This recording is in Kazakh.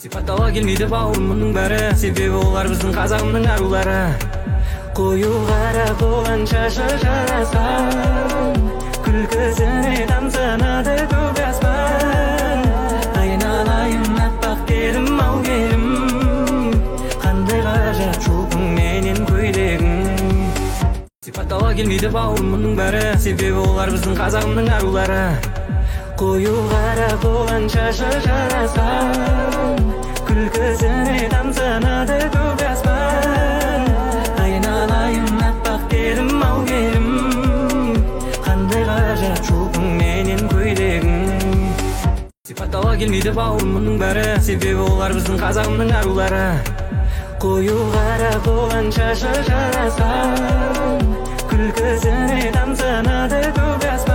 Сипаттауға келмейді бауырым мұның бәрі, себебі олар біздің қазағымның арулары. Қою қара болған шашы жарасқан, күлкісіне тамсанады көк аспан. Айналайын аппақ келім ау келім, қандай ғажап шолпың менен көйлегің. Сипаттауға келмейді бауырым мұның бәрі, себебі олар біздің қазағымның арулары. Қою қара болған шашы жарасқан, күлкісіне тамсанады көк аспан. Айналайын аппақ келім ау келім, қандай ғажап шолпың менен көйлегің. Сипаттауға келмейді бауырым мұның бәрі, себебі олар біздің қазағымның арулары. Қою қара болған шашы жарасқан, күлкісіне тамсанады көк аспан.